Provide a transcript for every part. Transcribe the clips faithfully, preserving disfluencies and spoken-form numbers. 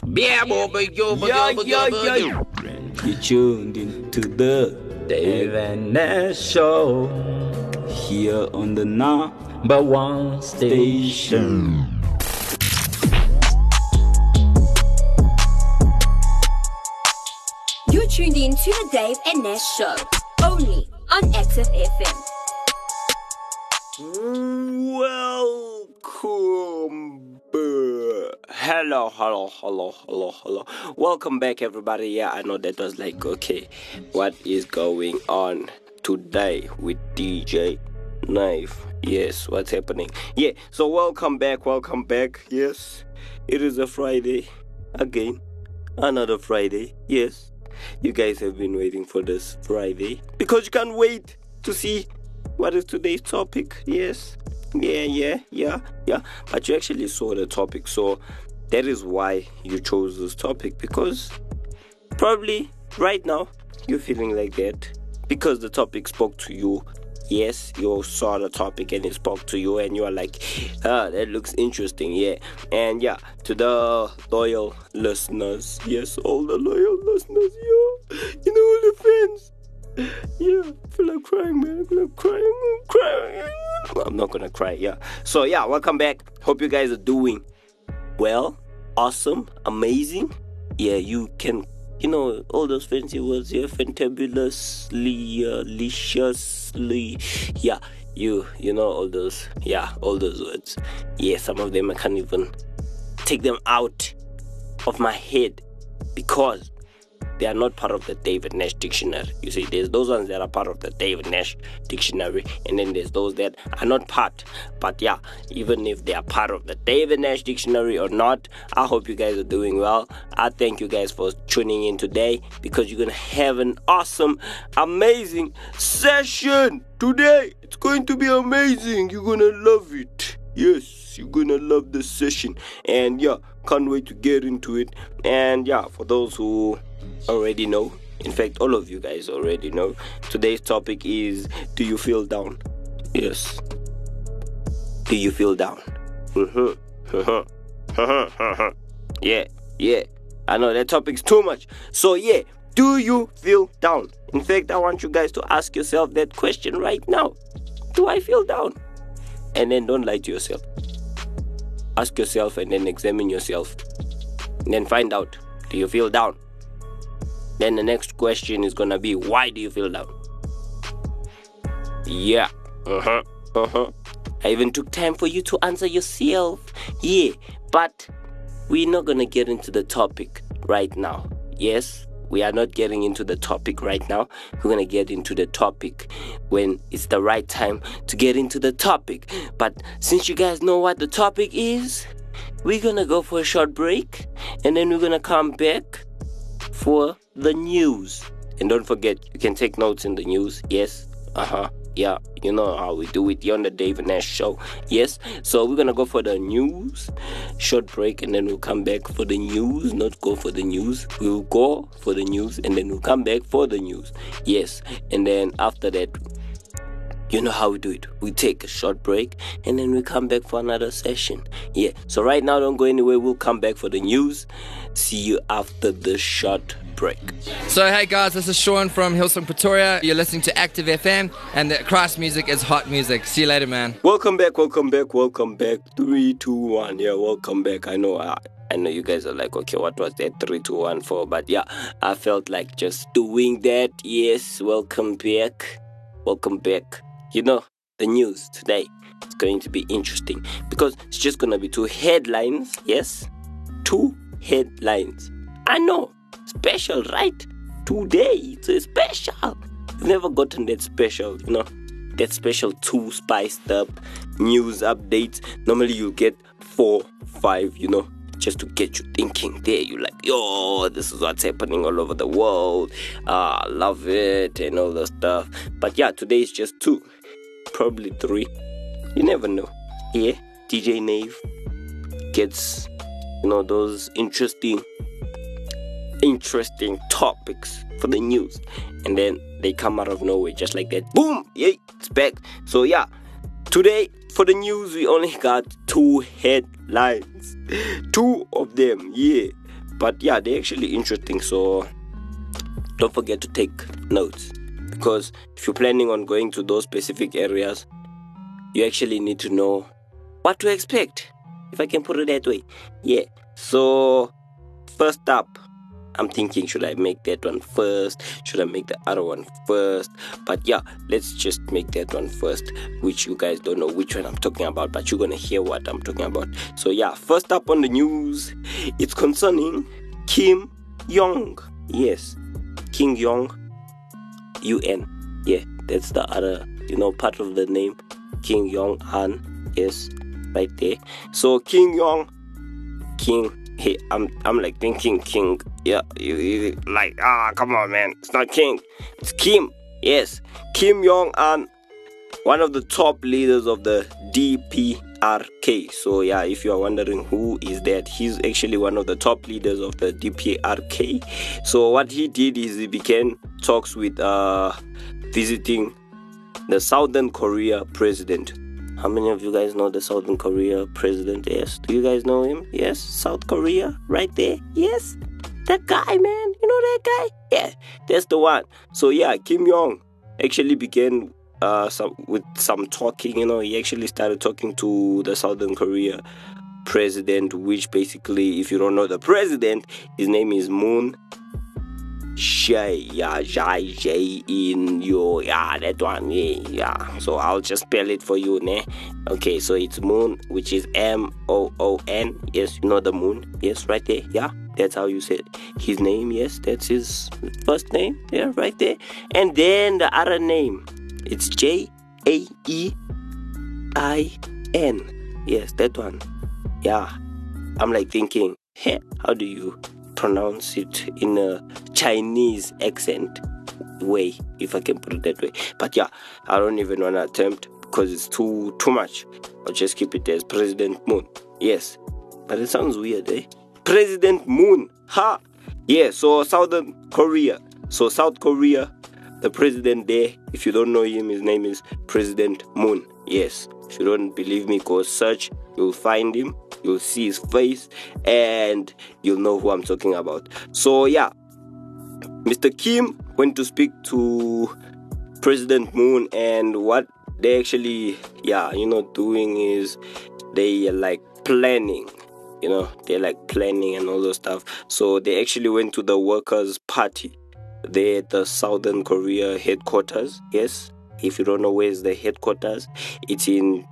Yeah, boy, yo, Yeah, yeah, yeah. You tuned into the Dave and Nash Show, here on the number one station. You're tuned in to the Dave and Nash Show, only on Active F M. Welcome back. Hello, hello, hello, hello, hello. Welcome back, everybody. Yeah, I know that was like, okay, what is going on today with D J Knife? Yes, what's happening? Yeah, so welcome back, welcome back. Yes, it is a Friday again. Another Friday. Yes, you guys have been waiting for this Friday because you can't wait to see what is today's topic. Yes. Yeah, yeah, yeah, yeah. But you actually saw the topic, so that is why you chose this topic, because probably right now you're feeling like that because the topic spoke to you. Yes, you saw the topic and it spoke to you and you are like, ah, that looks interesting. Yeah. And yeah, to the loyal listeners, yes, all the loyal listeners, yeah, you know, all the fans. Yeah, I feel like crying, man. I feel like crying. I'm crying. Well, I'm not gonna cry, yeah. So yeah, welcome back. Hope you guys are doing well, awesome, amazing. Yeah, you can, you know, all those fancy words here, fantabulously, uh, liciously. Yeah, you, you know, all those, yeah, all those words. Yeah, some of them I can't even take them out of my head because they are not part of the David Nash dictionary. You see, there's those ones that are part of the David Nash dictionary, and then there's those that are not part. But yeah, even if they are part of the David Nash dictionary or not, I hope you guys are doing well. I thank you guys for tuning in today because you're gonna have an awesome, amazing session today. It's going to be amazing. You're gonna love it. Yes, you're gonna love the session. And yeah, can't wait to get into it. And yeah, for those who already know, in fact all of you guys already know, today's topic is, do you feel down? Yes, do you feel down? yeah yeah I know that topic's too much, so yeah, do you feel down? In fact, I want you guys to ask yourself that question right now. Do I feel down? And then don't lie to yourself. Ask yourself and then examine yourself and then find out, do you feel down? Then the next question is gonna be, why do you feel down? Yeah, uh-huh, uh-huh. I even took time for you to answer yourself. Yeah, but we're not gonna get into the topic right now. Yes, we are not getting into the topic right now. We're gonna get into the topic when it's the right time to get into the topic. But since you guys know what the topic is, we're gonna go for a short break and then we're gonna come back for the news. And don't forget, you can take notes in the news. Yes, uh-huh, yeah, you know how we do it here on the Dave and Nash Show. Yes, so we're gonna go for the news, short break, and then we'll come back for the news. Not go for the news, we'll go for the news and then we'll come back for the news. Yes, and then after that, you know how we do it. We take a short break and then we come back for another session. Yeah, so right now don't go anywhere. We'll come back for the news. See you after the short break. So hey guys, this is Sean from Hillsong, Pretoria. You're listening to Active F M and the Christ music is hot music. See you later, man. Welcome back, welcome back, welcome back. Three, two, one. Yeah, welcome back. I know I, I know you guys are like, okay, what was that three, two, one for? But yeah, I felt like just doing that. Yes, welcome back. Welcome back. You know, the news today is going to be interesting because it's just going to be two headlines. Yes, two headlines. I know, special, right? Today, it's a special. You've never gotten that special, you know, that special two spiced up news updates. Normally you'll get four, five, you know, just to get you thinking there. You're like, yo, this is what's happening all over the world. Ah, I love it and all that stuff. But yeah, today is just two. Probably three. You never know. Yeah, D J Nave gets, you know, those interesting, interesting topics for the news, and then they come out of nowhere just like that. Boom! Yeah, it's back. So yeah, today for the news we only got two headlines, two of them. Yeah, but yeah, they're actually interesting. So don't forget to take notes, because if you're planning on going to those specific areas, you actually need to know what to expect, if I can put it that way. Yeah. So first up, I'm thinking, should I make that one first? Should I make the other one first? But yeah, let's just make that one first, which you guys don't know which one I'm talking about, but you're gonna hear what I'm talking about. So yeah, first up on the news, it's concerning Kim Jong. Yes, Kim Jong Un. Yeah, that's the other, you know, part of the name, Kim Jong Un. Yes, right there. So Kim Jong, King. Hey, I'm I'm like thinking King. Yeah, you, you like ah, come on, man. It's not King. It's Kim. Yes, Kim Jong Un, one of the top leaders of the D P R K. So yeah, if you are wondering who is that, he's actually one of the top leaders of the D P R K. So what he did is he began talks with uh visiting the Southern Korea president. How many of you guys know the Southern Korea president? Yes. Do you guys know him? Yes. South Korea, right there. Yes. That guy, man. You know that guy? Yeah. That's the one. So yeah, Kim Jong actually began uh, some, with some talking. You know, he actually started talking to the Southern Korea president, which basically, if you don't know the president, his name is Moon Jae, yeah, Jae, Jae in yo, yeah, that one, yeah, yeah. So I'll just spell it for you, ne? Okay, so it's Moon, which is M O O N. Yes, you know the Moon. Yes, right there. Yeah, that's how you say it. His name. Yes, that's his first name. Yeah, right there. And then the other name, it's J A E I N. Yes, that one. Yeah, I'm like thinking, hey, how do you pronounce it in a Chinese accent way, if I can put it that way? But yeah, I don't even want to attempt because it's too too much. I'll just keep it as President Moon. Yes, but it sounds weird, eh? President Moon. Ha. Yeah. So Southern Korea. So South Korea, the president there, if you don't know him, his name is President Moon. Yes. If you don't believe me, go search. You'll find him. You'll see his face and you'll know who I'm talking about. So yeah, Mister Kim went to speak to President Moon, and what they actually, yeah, you know, doing is they are like planning, you know, they're like planning and all those stuff. So they actually went to the Workers' Party there at the Southern Korea headquarters. Yes, if you don't know where's the headquarters, it's in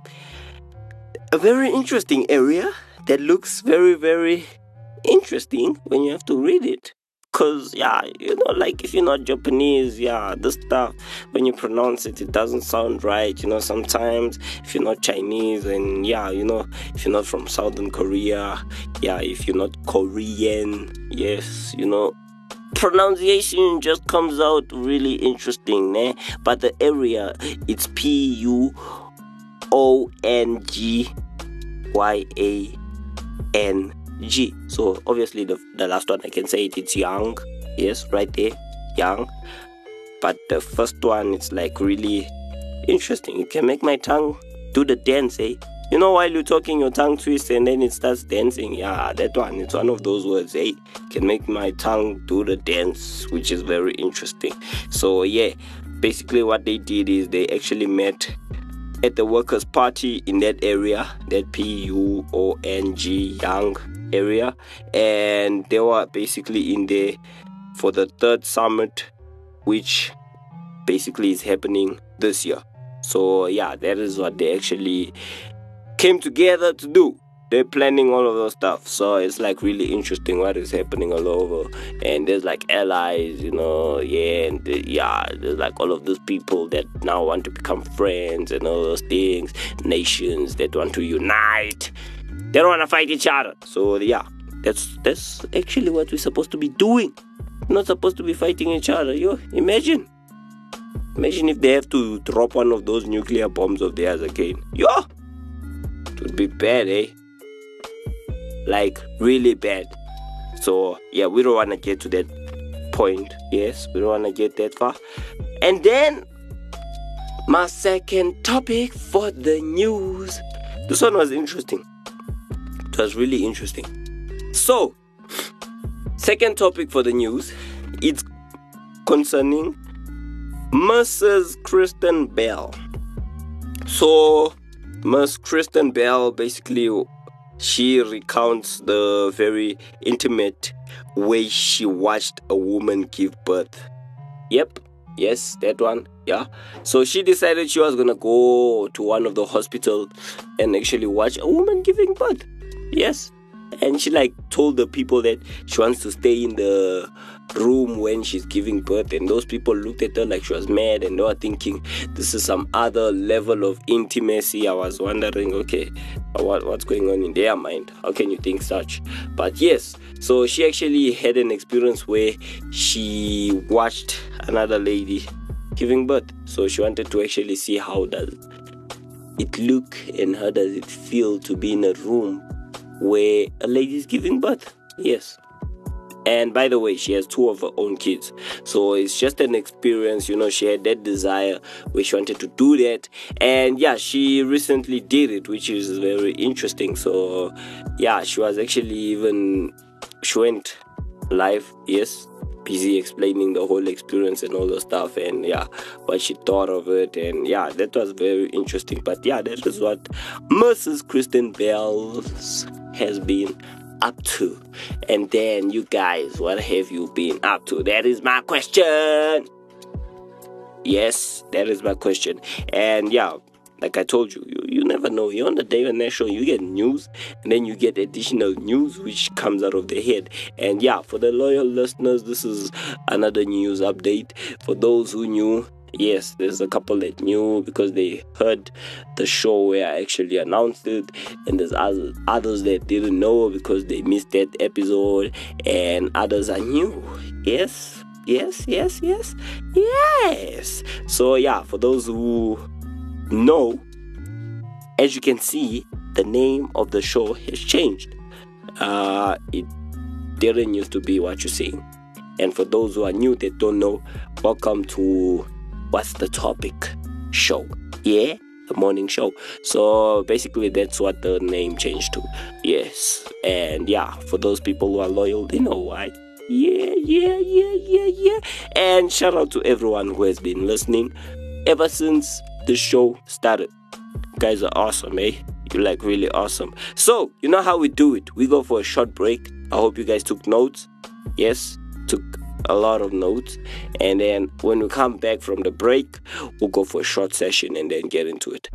a very interesting area that looks very, very interesting when you have to read it. Because, yeah, you know, like if you're not Japanese, yeah, this stuff, when you pronounce it, it doesn't sound right. You know, sometimes if you're not Chinese and, yeah, you know, if you're not from Southern Korea, yeah, if you're not Korean, yes, you know, pronunciation just comes out really interesting, eh? But the area, it's P U O N G Y A N G. So obviously the, the last one I can say it, it's Yang. Yes, right there, Yang. But the first one, it's like really interesting. It can make my tongue do the dance, eh? You know, while you're talking, your tongue twists and then it starts dancing. Yeah, that one, it's one of those words, eh? Can make my tongue do the dance, which is very interesting. So yeah, basically what they did is they actually met at the Workers' Party in that area, that P U O N G Yang area, and they were basically in there for the third summit, which basically is happening this year. So yeah, that is what they actually came together to do. They're planning all of those stuff. So it's like really interesting what is happening all over. And there's like allies, you know, yeah, and the, yeah, there's like all of those people that now want to become friends and all those things. Nations that want to unite. They don't want to fight each other. So yeah, that's that's actually what we're supposed to be doing. We're not supposed to be fighting each other. Yo, imagine. Imagine if they have to drop one of those nuclear bombs of theirs again. Yo, it would be bad, eh? Like really bad. So yeah, we don't want to get to that point. Yes, we don't want to get that far. And then my second topic for the news, this one was interesting. It was really interesting. So second topic for the news, it's concerning Missus Kristen Bell. So, Miss Kristen Bell, basically, she recounts the very intimate way she watched a woman give birth. Yep, yes, that one, yeah. So she decided she was gonna go to one of the hospitals and actually watch a woman giving birth. Yes. And she like told the people that she wants to stay in the room when she's giving birth, and those people looked at her like she was mad, and they were thinking this is some other level of intimacy. I was wondering, okay, what what's going on in their mind? How can you think such? But yes, so she actually had an experience where she watched another lady giving birth. So she wanted to actually see how does it look and how does it feel to be in a room where a lady is giving birth. Yes. And by the way, she has two of her own kids. So it's just an experience, you know, she had that desire where she wanted to do that. And yeah, she recently did it, which is very interesting. So yeah, she was actually even, she went live, yes, busy explaining the whole experience and all the stuff, and yeah, what she thought of it. And yeah, that was very interesting. But yeah, that is what Missus Kristen Bell has been up to. And then you guys, what have you been up to? That is my question. Yes, that is my question. And yeah, like I told you, you, you never know. You're on the Dave and Nash show, you get news, and then you get additional news which comes out of the head. And yeah, for the loyal listeners, this is another news update. For those who knew, yes, there's a couple that knew because they heard the show where I actually announced it, and there's others, others that didn't know because they missed that episode, and others are new. Yes, yes, yes, yes, yes. So yeah, for those who know, as you can see, the name of the show has changed. Uh, it didn't used to be What You're Seeing. And for those who are new that don't know, welcome to What's the Topic show. Yeah, the morning show. So basically that's what the name changed to. Yes. And yeah, for those people who are loyal, they know why. Yeah, yeah, yeah, yeah, yeah. And shout out to everyone who has been listening ever since the show started. You guys are awesome, eh? You're like really awesome. So, you know how we do it. We go for a short break. I hope you guys took notes. Yes, took a lot of notes. And then when we come back from the break, we'll go for a short session and then get into it.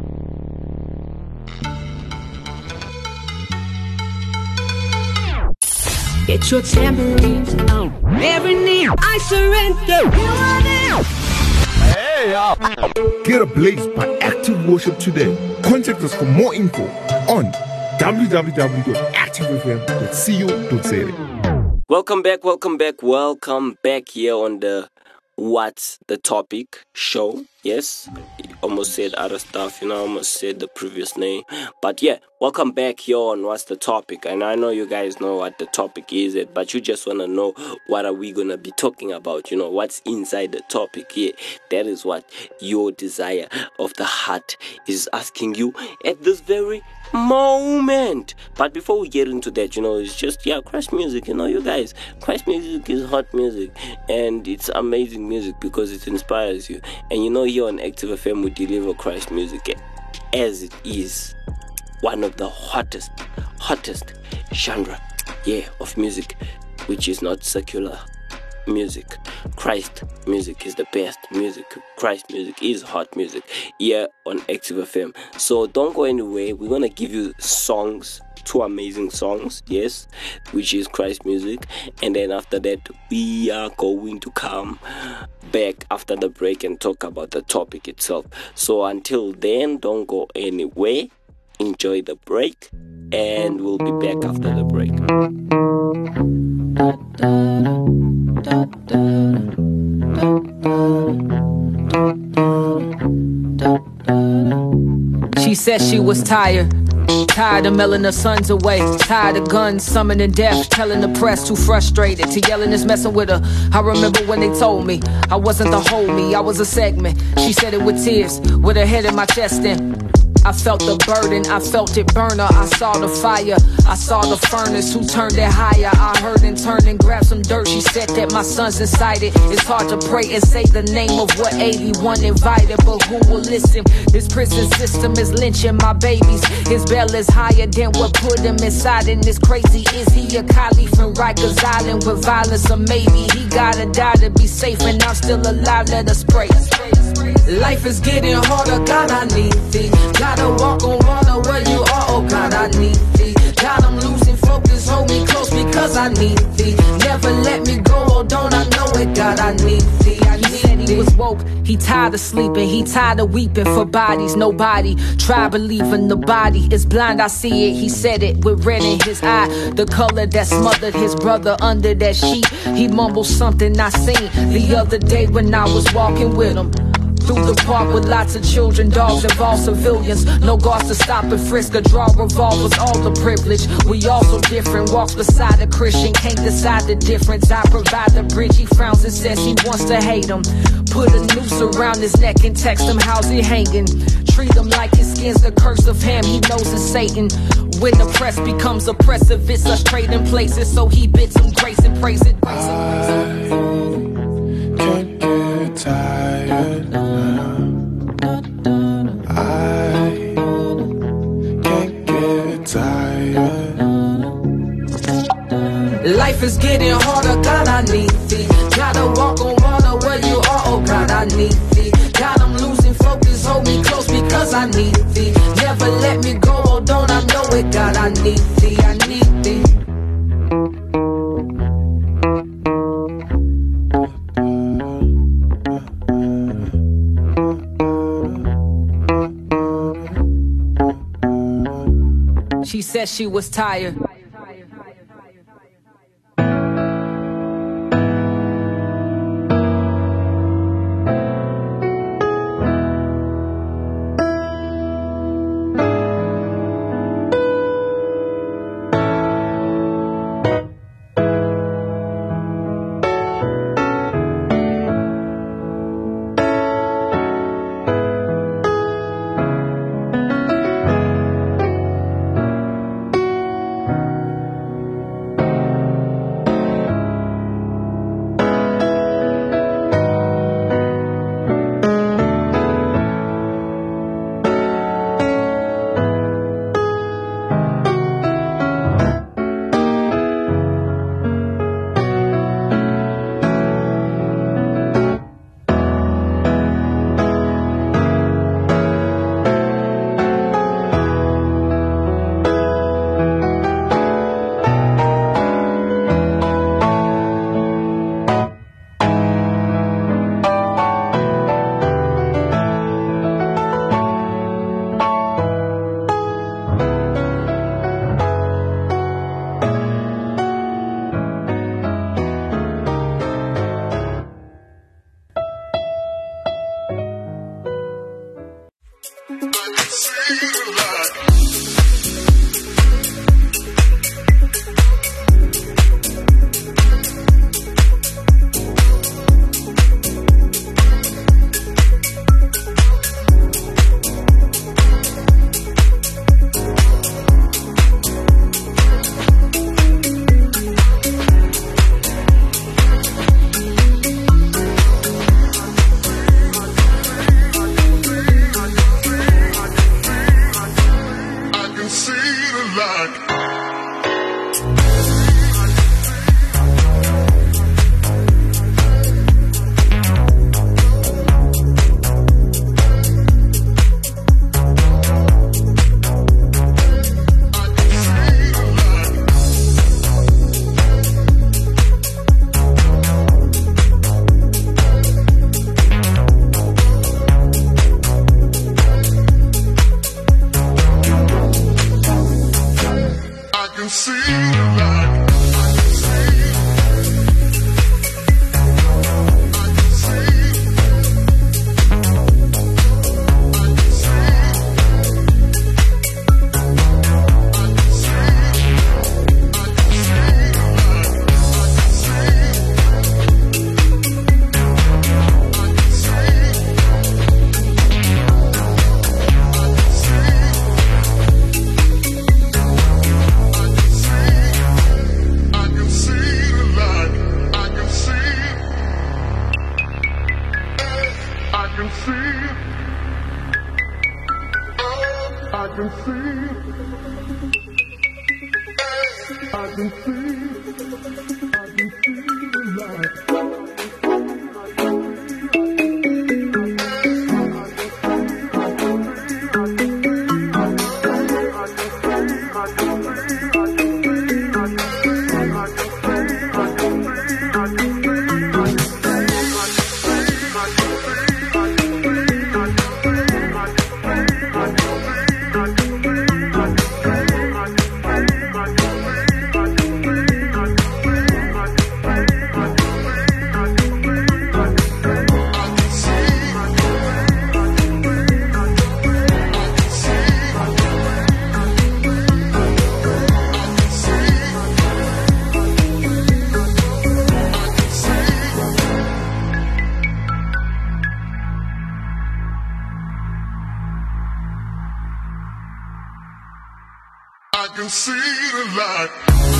Get your tambourines on. Every knee, I surrender. You are there. Hey, uh. Get ablaze by Active Worship today. Contact us for more info on w w w dot active f m dot co dot z a. Welcome back, welcome back, welcome back here on the What's the Topic show. Yes, almost said other stuff, you know, almost said the previous name. But yeah, welcome back here on What's the Topic. And I know you guys know what the topic is, but you just want to know what are we going to be talking about, you know, what's inside the topic here. That is what your desire of the heart is asking you at this very moment. But before we get into that, you know, it's just, yeah, Christ music, you know, you guys, Christ music is hot music, and it's amazing music because it inspires you. And you know, here on Active F M we deliver Christ music as it is one of the hottest hottest genre, yeah, of music, which is not secular music. Christ music is the best music. Christ music is hot music here on Active F M. So don't go anywhere. We're gonna give you songs, two amazing songs, yes, which is Christ music, and then after that we are going to come back after the break and talk about the topic itself. So until then, don't go anywhere. Enjoy the break, and we'll be back after the break. She said she was tired. Tired of mailing her sons away. Tired of guns, summoning death. Telling the press too frustrated to yelling is messing with her. I remember when they told me I wasn't the whole me, I was a segment. She said it with tears, with her head in my chest and I felt the burden, I felt it burn her. I saw the fire, I saw the furnace. Who turned it higher? I heard and turned and grabbed some dirt. She said that my son's inside it. It's hard to pray and say the name of what eighty-one invited, but who will listen? This prison system is lynching my babies. His bail is higher than what put him inside, and it's crazy. Is he a Caliph from Rikers Island with violence, or maybe he gotta die to be safe? And I'm still alive. Let us pray. Life is getting harder, God, I need thee. Gotta walk on water where you are, oh God, I need thee. God, I'm losing focus, hold me close because I need thee. Never let me go, oh don't I know it, God, I need thee. I need thee. He was woke, he tired of sleeping, he tired of weeping for bodies. Nobody try believing the body is blind, I see it. He said it with red in his eye, the color that smothered his brother under that sheet. He mumbled something I seen the other day when I was walking with him through the park with lots of children, dogs, and all civilians. No guards to stop and frisk or draw revolvers, all the privilege. We all so different, walks beside a Christian, can't decide the difference. I provide the bridge, he frowns and says he wants to hate him. Put a noose around his neck and text him how's he hanging. Treat him like his skin's the curse of him, he knows it's Satan. When the press becomes oppressive, it's us trading places, so he bids him grace and praise it. I can't get tired now. I can't get tired. Life is getting harder, God, I need thee. Gotta walk on water where you are, oh God, I need thee. God, I'm losing focus, hold me close because I need thee. Never let me go, oh don't I know it, God, I need thee, I need thee. She said she was tired. can see, I can see, I can see the light. I can see the light.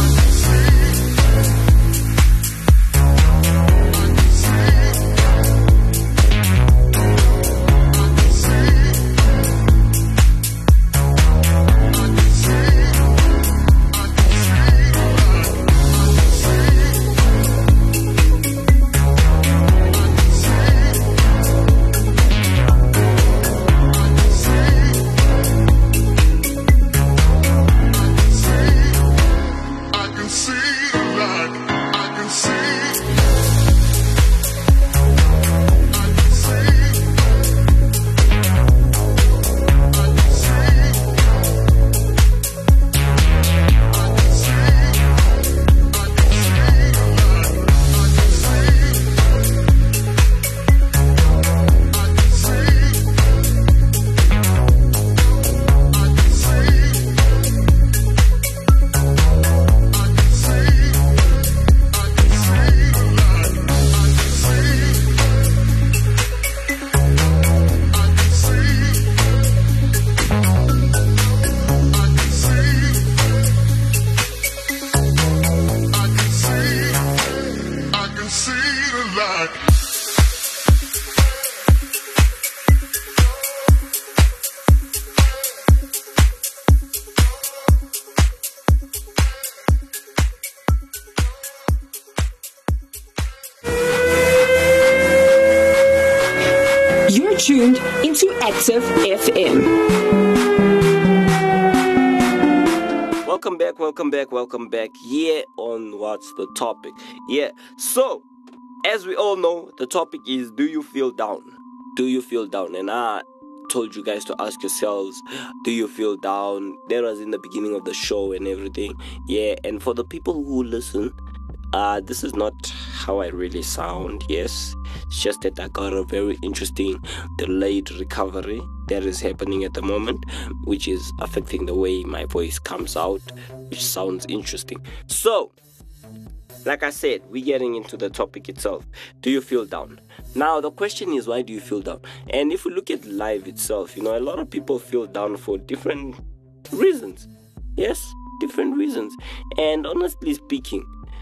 You're tuned into Active F M. Welcome back, welcome back, welcome back. Yeah, on what's the topic? Yeah, so as we all know, the topic is, do you feel down? Do you feel down? And I told you guys to ask yourselves, do you feel down? That was in the beginning of the show and everything. Yeah, and for the people who listen, uh, this is not how I really sound, yes. It's just that I got a very interesting delayed recovery that is happening at the moment, which is affecting the way my voice comes out, which sounds interesting. So, like I said, we're getting into the topic itself. Do you feel down? Now, the question is, why do you feel down? And if we look at life itself, you know, a lot of people feel down for different reasons. Yes, different reasons. And honestly speaking,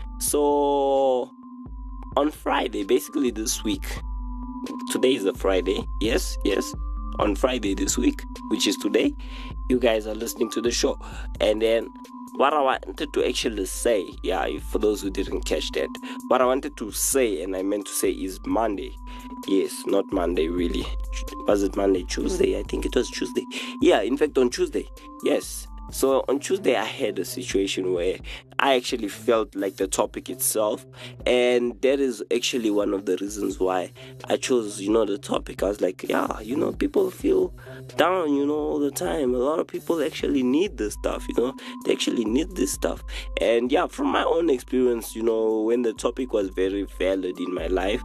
so on Friday, basically this week, today is a Friday, yes, yes, on Friday this week, which is today, you guys are listening to the show. And then what I wanted to actually say, yeah, for those who didn't catch that, what I wanted to say, and I meant to say, is Monday. Yes, not Monday, really. Was it Monday, Tuesday? I think it was Tuesday. Yeah, in fact, on Tuesday, yes. So on Tuesday, I had a situation where I actually felt like the topic itself, and that is actually one of the reasons why I chose, you know, the topic. I was like, yeah, you know, people feel down, you know, all the time. A lot of people actually need this stuff, you know, they actually need this stuff. And yeah, from my own experience, you know, when the topic was very valid in my life,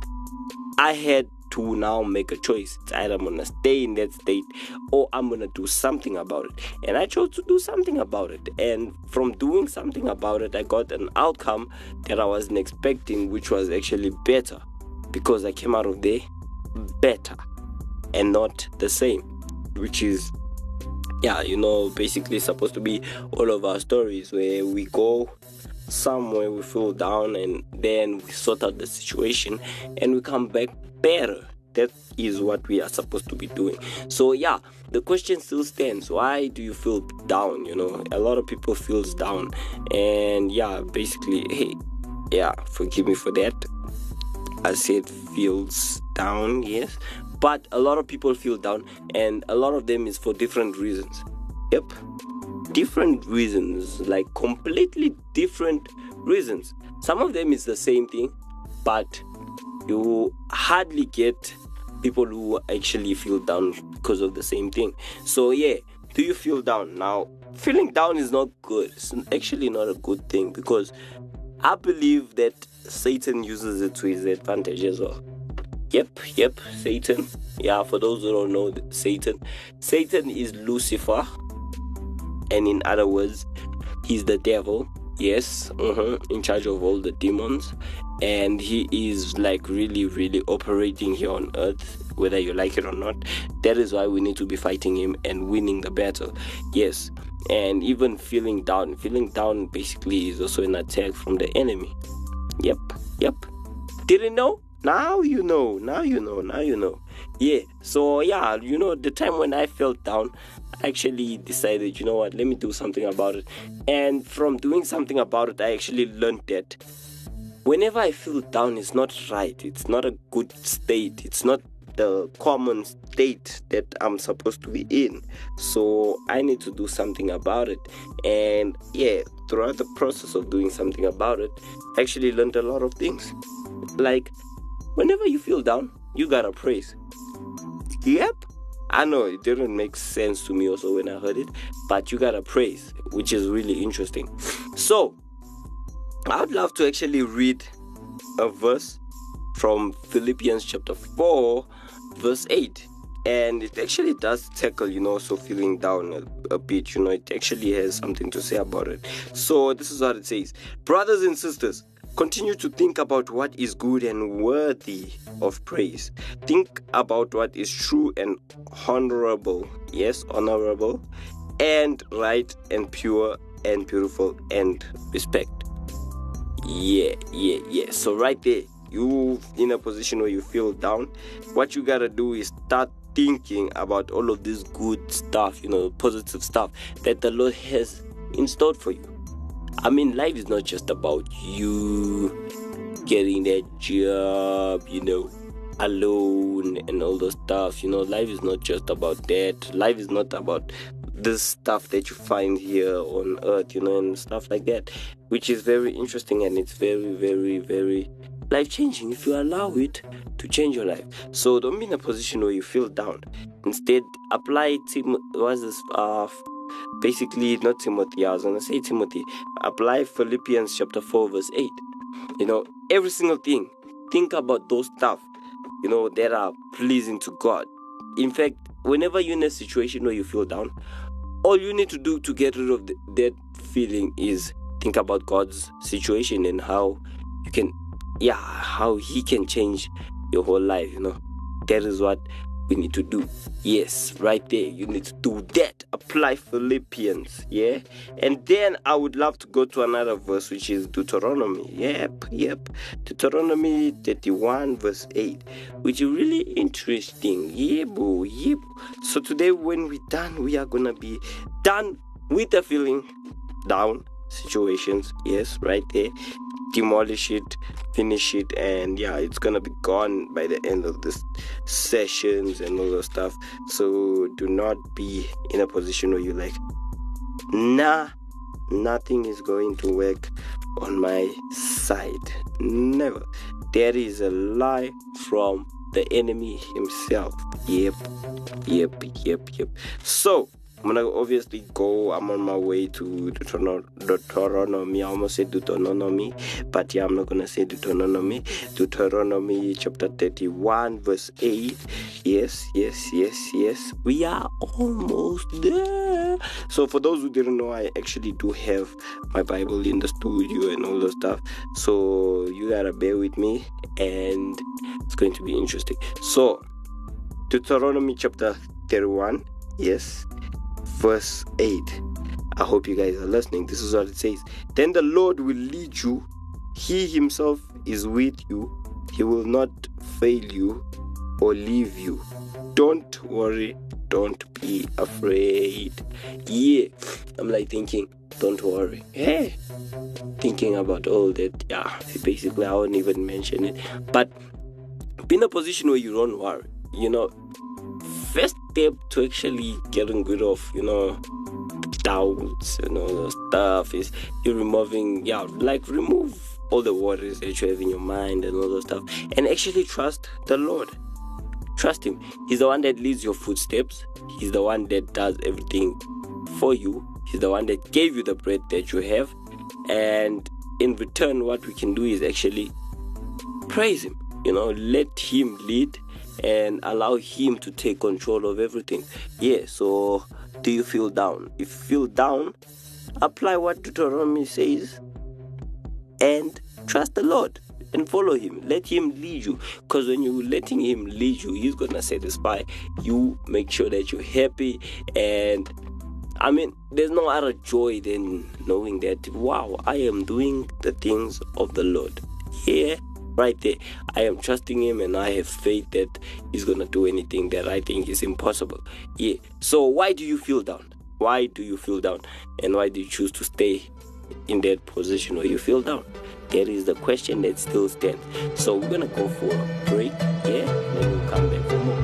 I had to now make a choice. It's either I'm gonna stay in that state or I'm gonna do something about it. And I chose to do something about it. And from doing something about it, I got an outcome that I wasn't expecting, which was actually better, because I came out of there better and not the same, which is, yeah, you know, basically supposed to be all of our stories where we go somewhere, we feel down, and then we sort out the situation and we come back better that is what we are supposed to be doing. So yeah, the question still stands. Why do you feel down? You know, a lot of people feels down, and yeah, basically, hey, yeah, forgive me for that. I said feels down, yes, but a lot of people feel down, and a lot of them is for different reasons. Yep, different reasons, like completely different reasons. Some of them is the same thing, but you hardly get people who actually feel down because of the same thing. So yeah, do you feel down? Now, feeling down is not good. It's actually not a good thing, because I believe that Satan uses it to his advantage as well. Yep, yep, Satan. Yeah, for those who don't know, Satan. Satan is Lucifer, and in other words, he's the devil. Yes, uh-huh, in charge of all the demons, and he is like really, really operating here on earth, whether you like it or not. That is why we need to be fighting him and winning the battle. Yes, and even feeling down. Feeling down basically is also an attack from the enemy. Yep, yep. Didn't know? Now you know. Now you know. Now you know. Yeah. So yeah, you know, the time when I felt down, I actually decided, you know what, let me do something about it. And from doing something about it, I actually learned that whenever I feel down, it's not right. It's not a good state. It's not the common state that I'm supposed to be in. So I need to do something about it. And yeah, throughout the process of doing something about it, I actually learned a lot of things. Like, whenever you feel down, you gotta praise. Yep. I know it didn't make sense to me also when I heard it, but you gotta praise, which is really interesting. So, I would love to actually read a verse from Philippians chapter four, verse eight. And it actually does tackle, you know, so feeling down a, a bit, you know, it actually has something to say about it. So, this is what it says. Brothers and sisters, continue to think about what is good and worthy of praise. Think about what is true and honorable. Yes, honorable. And right and pure and beautiful and respect. Yeah, yeah, yeah. So right there, you in a position where you feel down, what you gotta do is start thinking about all of this good stuff, you know, positive stuff that the Lord has installed for you. I mean, life is not just about you getting that job, you know, alone and all those stuff. You know, life is not just about that. Life is not about this stuff that you find here on earth, you know, and stuff like that, which is very interesting, and it's very, very, very life-changing if you allow it to change your life. So don't be in a position where you feel down. Instead, apply Tim- what's this uh basically not Timothy, I was gonna say Timothy. Apply Philippians chapter four, verse eight. You know, every single thing. Think about those stuff, you know, that are pleasing to God. In fact, whenever you're in a situation where you feel down, all you need to do to get rid of the, that feeling is think about God's situation and how you can, yeah, how He can change your whole life, you know. That is what we need to do. Yes, right there, you need to do that. Apply Philippians, yeah. And then I would love to go to another verse, which is Deuteronomy. Yep, yep. Deuteronomy thirty-one, verse eight, which is really interesting. Yeah, boo, yeah, boo. So today, when we're done, we are gonna be done with the feeling down situations. Yes, right there. Demolish it, finish it, and yeah, it's gonna be gone by the end of this sessions and all that stuff. So do not be in a position where you're like, nah, nothing is going to work on my side. Never. That is a lie from the enemy himself. Yep, yep, yep, yep. So I'm gonna obviously go. I'm on my way to Deuteronomy. I almost said Deuteronomy, but yeah, I'm not gonna say Deuteronomy. Deuteronomy chapter thirty-one, verse eight. Yes, yes, yes, yes. We are almost there. So for those who didn't know, I actually do have my Bible in the studio and all that stuff. So you gotta bear with me, and it's going to be interesting. So Deuteronomy chapter thirty-one. Yes. Verse eight. I hope you guys are listening. This is what it says. Then the Lord will lead you. He himself is with you. He will not fail you or leave you. Don't worry, don't be afraid. Yeah, I'm like thinking, don't worry. Hey, thinking about all that. Yeah, basically I won't even mention it. But be in a position where you don't worry. You know, first step to actually getting rid of, you know, doubts and all the stuff is you removing, yeah, like remove all the worries that you have in your mind and all that stuff, and actually trust the Lord. Trust Him. He's the one that leads your footsteps. He's the one that does everything for you. He's the one that gave you the bread that you have, and in return, what we can do is actually praise Him. You know, let Him lead and allow Him to take control of everything. Yeah, so do you feel down? If you feel down, apply what Deuteronomy says and trust the Lord and follow Him. Let Him lead you, because when you're letting Him lead you, He's gonna satisfy you, make sure that you're happy. And I mean, there's no other joy than knowing that, wow, I am doing the things of the Lord. Yeah, right there, I am trusting Him and I have faith that He's gonna do anything that I think is impossible. Yeah, so why do you feel down? Why do you feel down? And why do you choose to stay in that position where you feel down? That is the question that still stands. So we're gonna go for a break, yeah, and then we'll come back for more.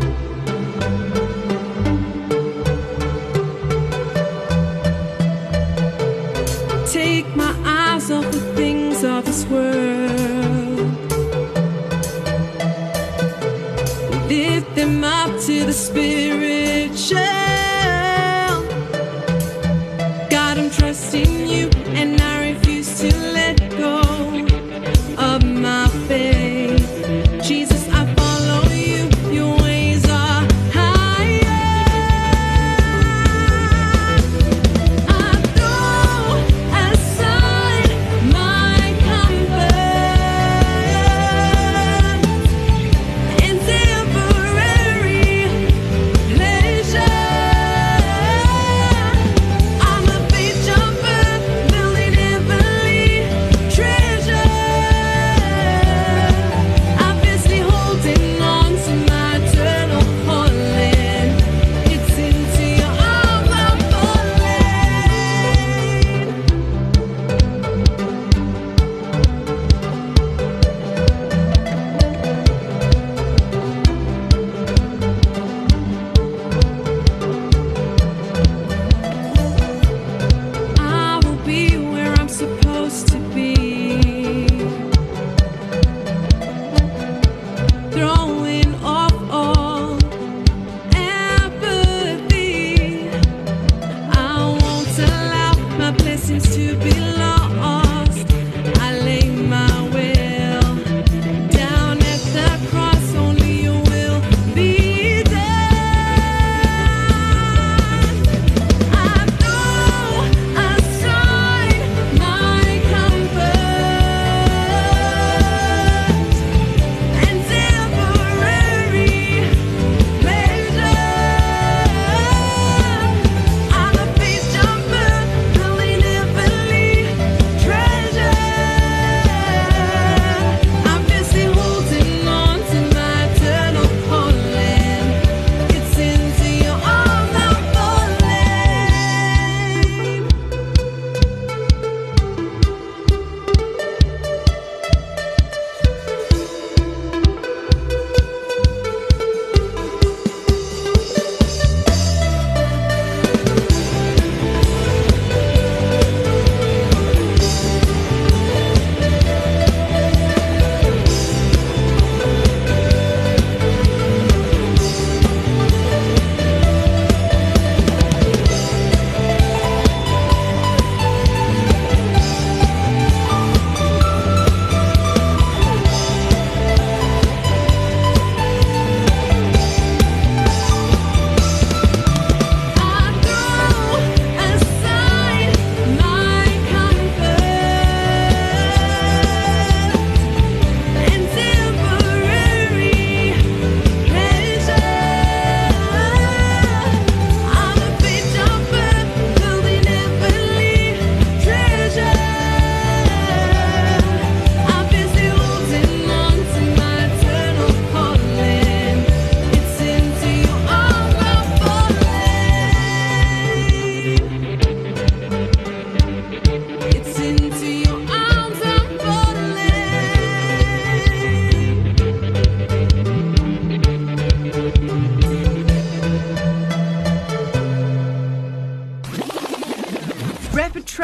Take my eyes off the things of this world, lift them up to the spiritual. God, I'm trusting You, and I refuse to let go of my faith. Jesus, I follow You, Your ways are higher. I throw aside my comfort and temporary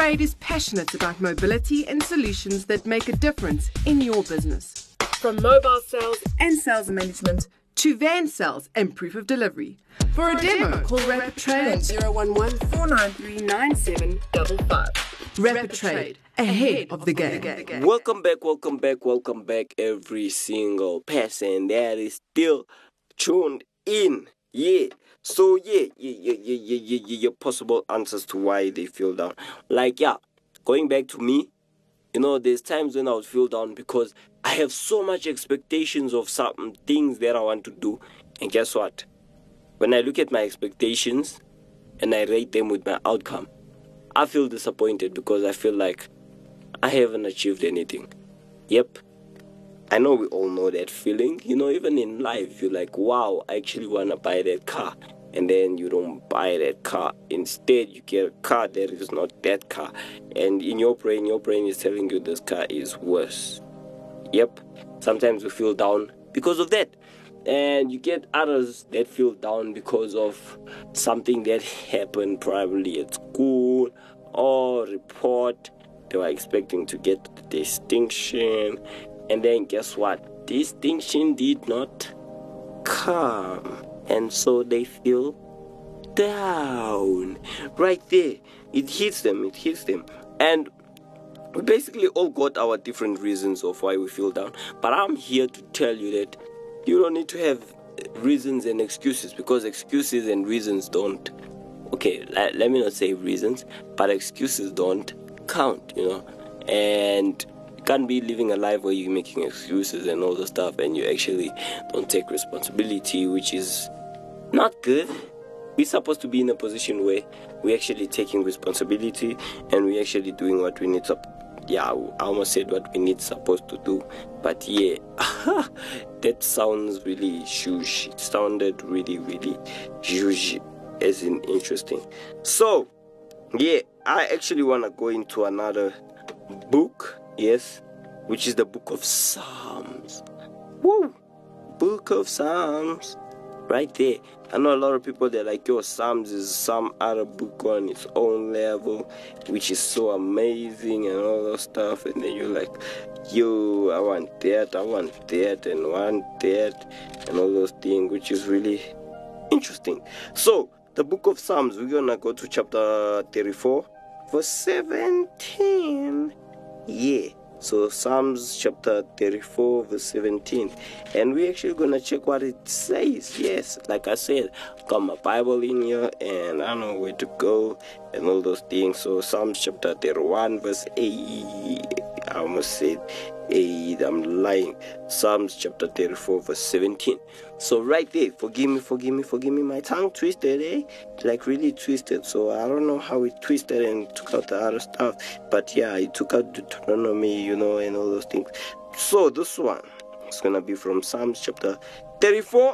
Trade is passionate about mobility and solutions that make a difference in your business. From mobile sales and sales management to van sales and proof of delivery. For a demo, call Rapid Trade on zero one one, four nine three, nine seven five five. Rapid Trade, ahead of the game. Welcome back, welcome back, welcome back, every single person that is still tuned in. Yeah. So yeah, yeah, yeah, yeah, yeah, yeah, yeah, yeah, possible answers to why they feel down. Like, yeah, going back to me, you know, there's times when I would feel down because I have so much expectations of some things that I want to do. And guess what? When I look at my expectations and I rate them with my outcome, I feel disappointed because I feel like I haven't achieved anything. Yep. I know we all know that feeling. You know, even in life, you're like, wow, I actually want to buy that car. And then you don't buy that car. Instead, you get a car that is not that car. And in your brain, your brain is telling you this car is worse. Yep. Sometimes we feel down because of that. And you get others that feel down because of something that happened probably at school or report. They were expecting to get the distinction. And then guess what? Distinction did not come. And so they feel down. Right there. It hits them. It hits them. And we basically all got our different reasons of why we feel down. But I'm here to tell you that you don't need to have reasons and excuses, because excuses and reasons don't. Okay, let, let me not say reasons, but excuses don't count, you know. And you can't be living a life where you're making excuses and all the stuff and you actually don't take responsibility, which is not good. We're supposed to be in a position where we're actually taking responsibility and we're actually doing what we need to. Yeah, I almost said what we need supposed to do. But yeah, that sounds really shush. It sounded really, really shush, as in interesting. So, yeah, I actually want to go into another book, yes, which is the book of Psalms. Woo! Book of Psalms. Right there. I know a lot of people, they're like, yo, Psalms is some other book on its own level, which is so amazing and all that stuff. And then you're like, yo, I want that, I want that, and want that, and all those things, which is really interesting. So, the book of Psalms, we're going to go to chapter thirty-four, verse seventeen. Yeah. So Psalms chapter thirty-four, verse seventeen. And we're actually going to check what it says. Yes, like I said, I've got my Bible in here and I don't know where to go and all those things. So Psalms chapter thirty-one, verse eight. I almost said eight. I'm lying. Psalms chapter thirty-four, verse seventeen. So right there, forgive me, forgive me, forgive me. My tongue twisted, eh? Like really twisted. So I don't know how it twisted and took out the other stuff. But yeah, it took out Deuteronomy, you know, and all those things. So this one is going to be from Psalms chapter thirty-four.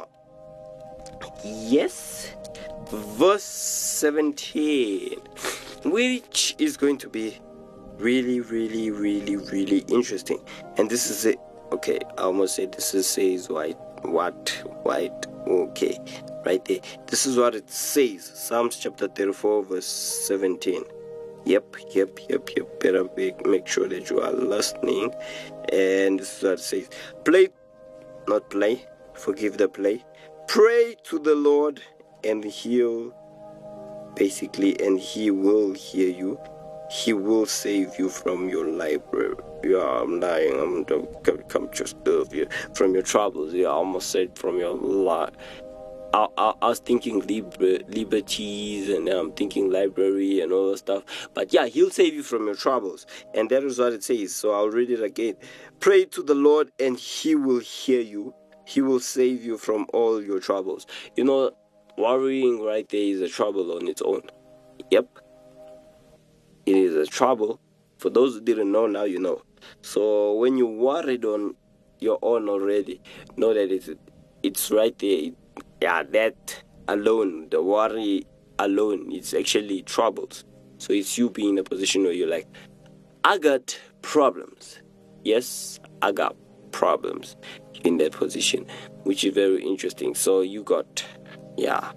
Yes. Verse seventeen. Which is going to be really, really, really, really interesting. And this is it. Okay, I almost said this is says white. What? White. Okay. Right there. This is what it says. Psalms chapter thirty-four, verse seventeen. Yep, yep, yep, yep. Better make, make sure that you are listening. And this is what it says. Play, not play. Forgive the play. Pray to the Lord and he'll, basically, and he will hear you. He will save you from your library. Yeah, I'm lying. I'm don't come to stuff. Yeah, from your troubles. Yeah, I almost said from your life. I, I, I was thinking liber, liberties and I'm thinking library and all that stuff. But yeah, he'll save you from your troubles. And that is what it says. So I'll read it again. Pray to the Lord and he will hear you. He will save you from all your troubles. You know, worrying right there is a trouble on its own. Yep. It is a trouble. For those who didn't know, now you know. So when you're worried on your own already, know that it's, it's right there. Yeah, that alone, the worry alone, it's actually troubles. So it's you being in a position where you're like, I got problems. Yes, I got problems in that position, which is very interesting. So you got, yeah,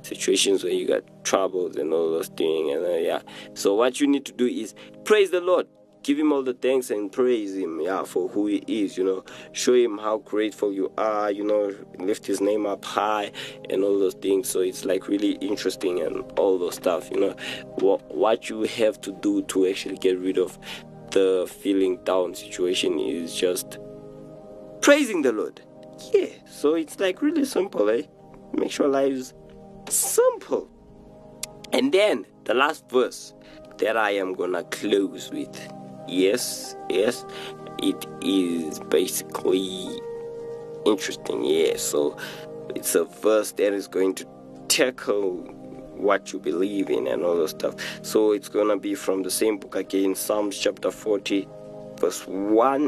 situations where you got troubles and all those things. And uh, yeah, so what you need to do is praise the Lord. Give him all the thanks and praise him, yeah, for who he is, you know. Show him how grateful you are, you know, lift his name up high and all those things. So it's like really interesting and all those stuff, you know. What, what you have to do to actually get rid of the feeling down situation is just praising the Lord. Yeah, so it's like really simple, eh? Make your lives simple. And then the last verse that I am gonna close with. Yes, yes, it is basically interesting, yeah. So it's a verse that is going to tackle what you believe in and all that stuff. So it's gonna be from the same book again, Psalms chapter forty, verse one,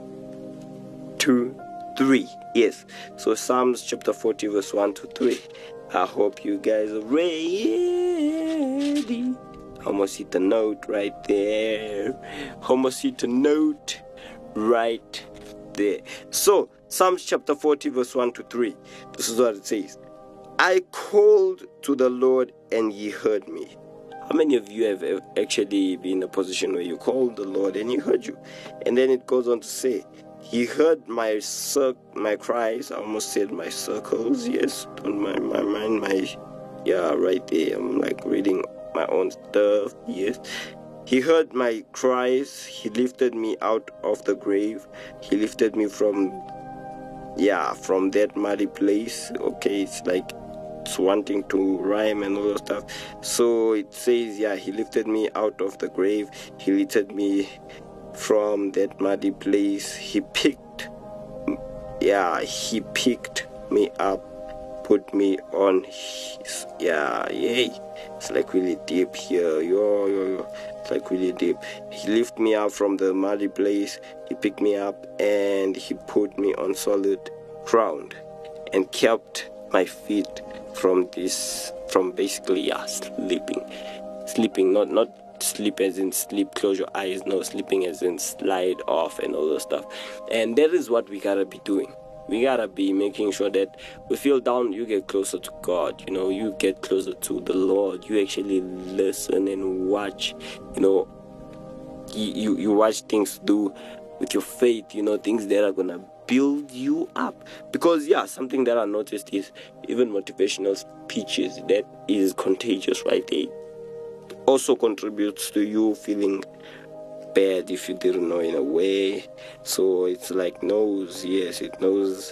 two, three. Yes, so Psalms chapter forty, verse one to three. I hope you guys are ready. Almost hit the note right there. Almost hit the note right there. So, Psalms chapter forty, verse one to three. This is what it says. I called to the Lord and he heard me. How many of you have actually been in a position where you called the Lord and he heard you? And then it goes on to say, he heard my cir- my cries. I almost said my circles. Yes, don't mind my mind. My, yeah, right there. I'm like reading my own stuff. Yes, he heard my cries. He lifted me out of the grave. He lifted me from, yeah, from that muddy place. Okay, it's like it's wanting to rhyme and all that stuff. So it says, yeah, he lifted me out of the grave. He lifted me from that muddy place. He picked, yeah, he picked me up, put me on his, yeah, yay. It's like really deep here, yo, yo, yo. It's like really deep. He lifted me up from the muddy place. He picked me up and he put me on solid ground and kept my feet from this, from basically, yeah, sleeping, sleeping, not, not sleep as in sleep, close your eyes, no, sleeping as in slide off and all that stuff. And that is what we gotta be doing. We gotta be making sure that we feel down, you get closer to God, you know, you get closer to the Lord, you actually listen and watch, you know, you, you watch things do with your faith, you know, things that are gonna build you up. Because yeah, something that I noticed is even motivational speeches, that is contagious, right? They also contributes to you feeling bad if you didn't know in a way. So it's like knows, yes, it knows.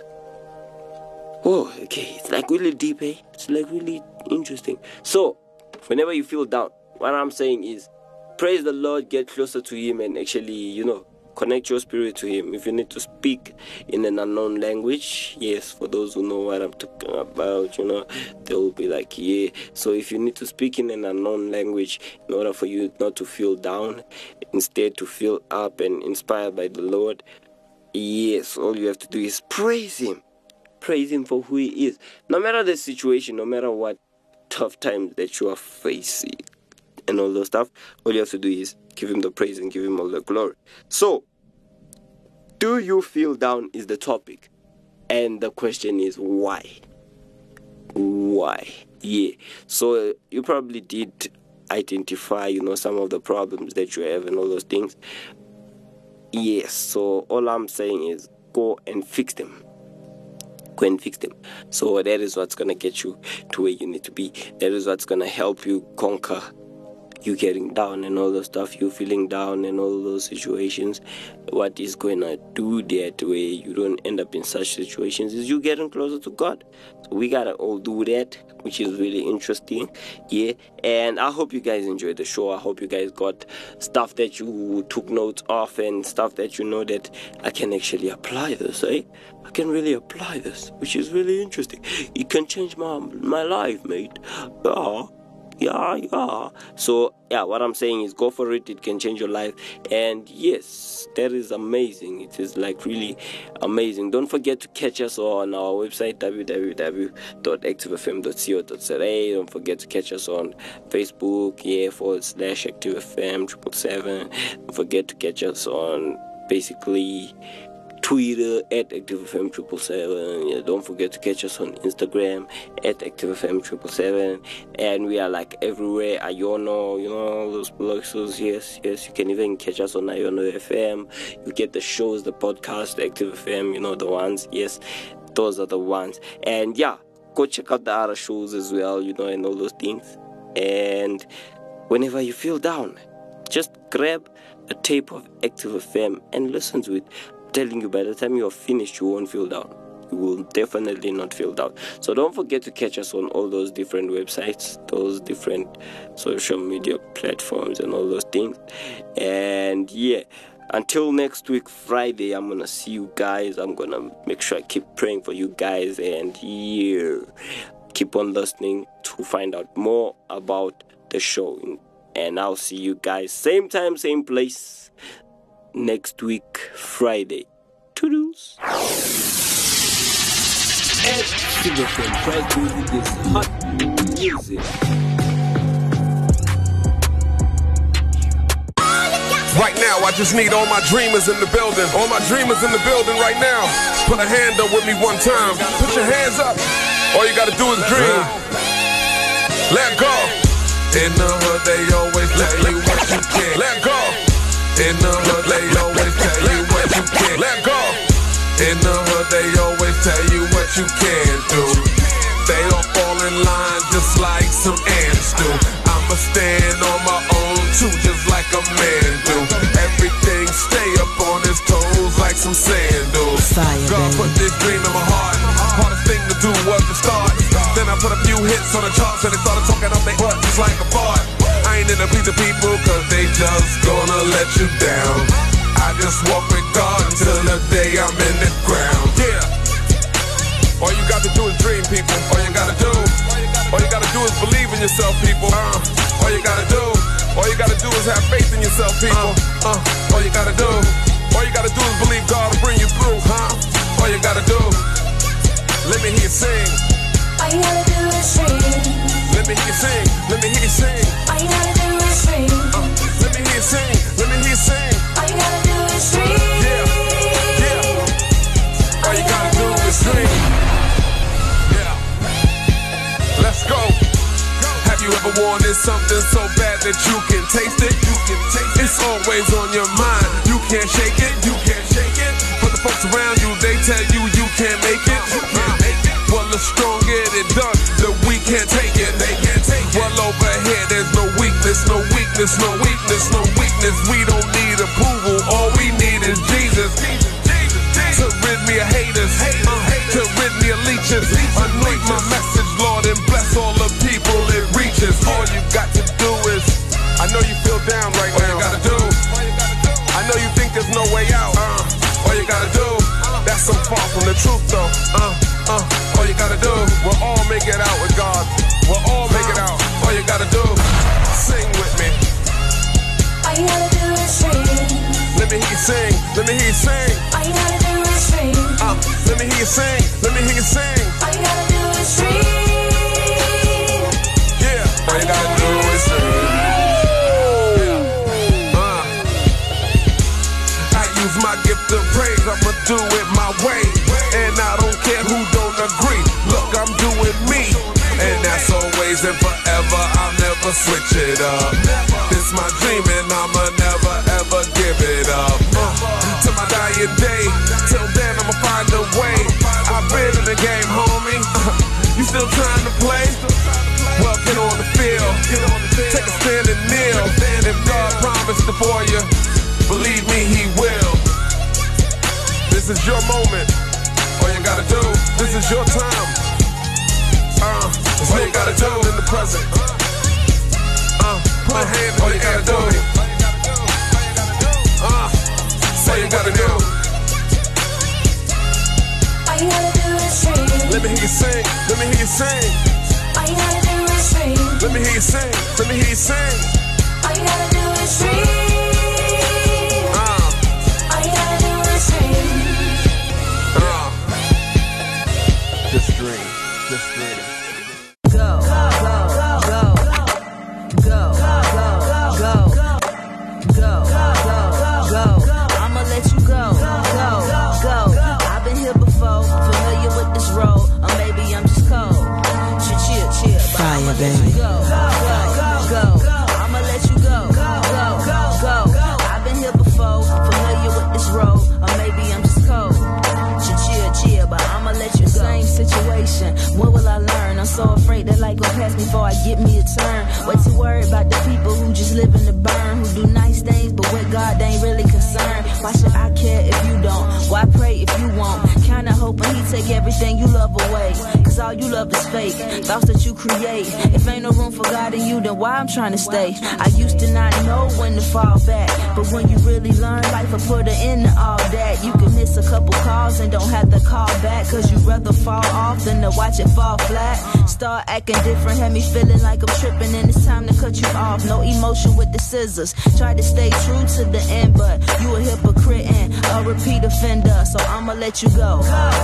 Oh, okay, it's like really deep, eh? It's like really interesting. So whenever you feel down, what I'm saying is praise the Lord, get closer to him, and actually, you know, connect your spirit to him. If you need to speak in an unknown language, yes, for those who know what I'm talking about, you know, they will be like, yeah. So if you need to speak in an unknown language in order for you not to feel down, instead to feel up and inspired by the Lord, yes, all you have to do is praise him. Praise him for who he is. No matter the situation, no matter what tough times that you are facing and all those stuff, all you have to do is give him the praise and give him all the glory. So, do you feel down is the topic. And the question is why? Why? Yeah. So, uh, you probably did identify, you know, some of the problems that you have and all those things. Yes. So, all I'm saying is go and fix them. Go and fix them. So, that is what's going to get you to where you need to be. That is what's going to help you conquer you getting down and all the stuff, you feeling down and all those situations. What is going to do that way you don't end up in such situations is you getting closer to God. So we gotta all do that, which is really interesting. Yeah, and I hope you guys enjoyed the show. I hope you guys got stuff that you took notes of and stuff that you know that I can actually apply this, eh? I can really apply this, which is really interesting. It can change my my life, mate. Yeah. Yeah, yeah. So, yeah, what I'm saying is go for it. It can change your life. And yes, that is amazing. It is like really amazing. Don't forget to catch us on our website, w w w dot active f m dot co dot z a. Don't forget to catch us on Facebook, yeah, forward slash active f m triple seven. Don't forget to catch us on basically Twitter at Active F M triple seven. Yeah, don't forget to catch us on Instagram at Active F M triple seven. And we are like everywhere. Iono, you know, all those places. Yes, yes. You can even catch us on Iono F M. You get the shows, the podcast, Active F M. You know the ones. Yes, those are the ones. And yeah, go check out the other shows as well. You know, and all those things. And whenever you feel down, just grab a tape of Active F M and listen to it. Telling you, by the time you are finished, you won't feel down. You will definitely not feel down. So don't forget to catch us on all those different websites, those different social media platforms and all those things. And yeah, until next week Friday, I'm gonna see you guys. I'm gonna make sure I keep praying for you guys. And yeah, keep on listening to find out more about the show. And I'll see you guys same time, same place next week Friday. Toodles. Active F M, right music is hot music. Right now, I just need all my dreamers in the building. All my dreamers in the building right now. Put a hand up with me one time. Put your hands up. All you gotta do is dream. Let go. In the hood, they always tell you what you can. Let go. In the hood, they always tell you what you can. Let go. In the hood, they always tell you what you can do. They don't fall in line just like some ants do. I'ma stand on my own too, just like a man do. Everything stay up on his toes like some sandals. God put this dream in my heart. Hardest thing to do was to start. Then I put a few hits on the charts and they started talking up their butt just like a fart. I ain't in to please the people cause they just gonna let you down. I just walk with God until the day I'm in the ground. Yeah. All you got to do is dream, people. All you gotta do, all you gotta do is believe in yourself, people. Uh, all you gotta do, all you gotta do is have faith in yourself, people. Uh, uh, all you gotta do, all you gotta do is believe God will bring you through, huh? All you gotta do, let me hear you sing. All you gotta do is dream. Let me hear you sing. Let me hear you sing. All you gotta do is dream. Uh, let me hear you sing. Let me hear you sing. All you gotta do is dream. Yeah, yeah. All you gotta do is dream. Yeah. Let's go. Have you ever wanted something so bad that you can taste it? You can taste it. It's always on your mind. You can't shake it. You can't shake it. But the folks around you, they tell you you can't make it. You can't make it. Well, the strong get it done. The weak can't take it. They can't take it. Well, over here, there's no weakness, no weakness, no weakness, no weakness. We don't need approval. All we need is Jesus. To rid me of haters, uh, to rid me of leeches. Anoint my message, Lord, and bless all the people it reaches. All you got to do is, I know you feel down right now. All you gotta do, I know you think there's no way out. Uh, all you gotta do, that's so far from the truth though. Uh, uh, all you gotta do, we'll all make it out with God. We'll all make it out. All you gotta do, sing with me. All you gotta do is dream. Let me hear you sing. Let me hear you sing. All you gotta do is dream. Uh, let me hear you sing. Let me hear you sing. All you gotta do is dream. Yeah. All you gotta do is dream. Yeah. Uh, I use my gift of praise. I'ma do it my way, and I don't care who don't agree. Look, I'm doing me, and that's always and forever. I'll never switch it up. This my dream, and I'ma never ever give it up. Uh, to my dying day, till then I'ma find a way. I've been in the game, homie. Uh, you still trying to play? Well, get on the field, take a stand and kneel. If God promised it for you, believe me, He will. This is your moment. All you gotta do, this is your time. Uh, that's all you gotta do in the present. Uh, put a hand on all you gotta do. Uh, say you gotta do. All you gotta do is dream. Let me hear you sing. Let me hear you sing. All you gotta do is dream. Let me hear you sing. Let me hear you sing. All you gotta do is dream. Uh, All you gotta do is dream. uh, just dream. Just dream. Go, go, go, go, go, go, go, go, go, go. I'ma let you go, go, go. might go past me before I get me a turn. Way too worried about the people who just live in the burn, who do nice things, but with God they ain't really concerned. Why should I care if you don't? Why pray if you won't? Kinda hoping he take everything you love away, cause all you love is fake, thoughts that you create. If ain't no room for God in you, then why I'm trying to stay? I used to not know when to fall back, but when you really learn life, I put an end to all that. You can miss a couple calls and don't have to call back, cause you rather fall off than to watch it fall flat. Start acting different, had me feeling like I'm tripping, and it's time to cut you off. No emotion with the scissors. Tried to stay true to the end, but you a hypocrite and a repeat offender, so I'ma let you go.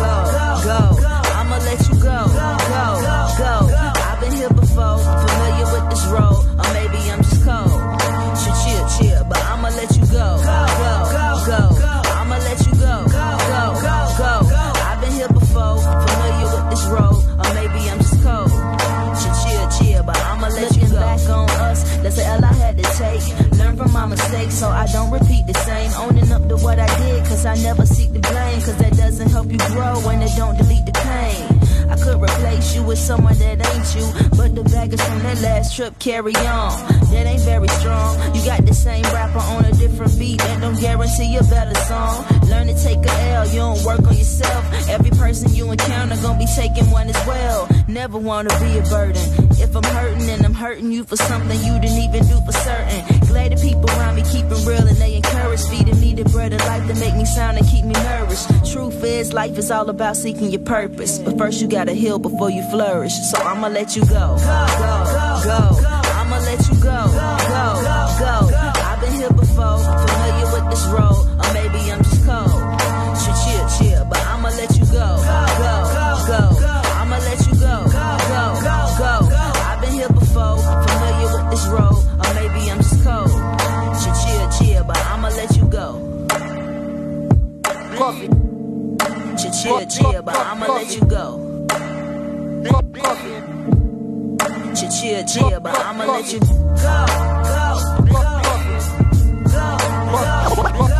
Go, go, go. I'ma let you go. Go, go. I've been here before, familiar with this road, or maybe I'm just cold. Chill, chill, chill, but I'ma let you go. Go, go, go. I'ma let you go. Go, go, go. I've been here before, familiar with this road, or maybe I'm just cold. Chill, chill, chill, but I'ma let you go. Back on us, that's the L I had to take. Learn from my mistakes so I don't repeat the same. Owning up to what I did, cause I never seek the blame, cause that doesn't help you grow and it don't delete the pain. I could replace you with someone that ain't you, but the baggage from that last trip carry on. That ain't very strong. You got the same rapper on a different beat, that don't guarantee a better song. Learn to take a L, you don't work on yourself. Every person you encounter gonna be taking one as well. Never wanna be a burden. If I'm hurting and I'm hurting you for something you didn't even do for certain. Glad the people around me keep it real and they encourage, feeding me the bread of life to make me sound and keep me nourished. Truth is, life is all about seeking your purpose, but first you gotta heal before you flourish. So I'ma let you go. Go, go, go. I'ma let you go. Go, go. I've been here before, familiar with this road, or maybe I'm just cold. Chill, chill, chill, but I'ma let you go. Go, go. I'ma let you go. Go, go. I've been here before, familiar with this road, or maybe I'm just cold. Chill, chill, chill, but I'ma let you go. Chill, chill, chill, but I'ma let you go. Chill, chill, chill, but I'ma let you go, go, go, go, go.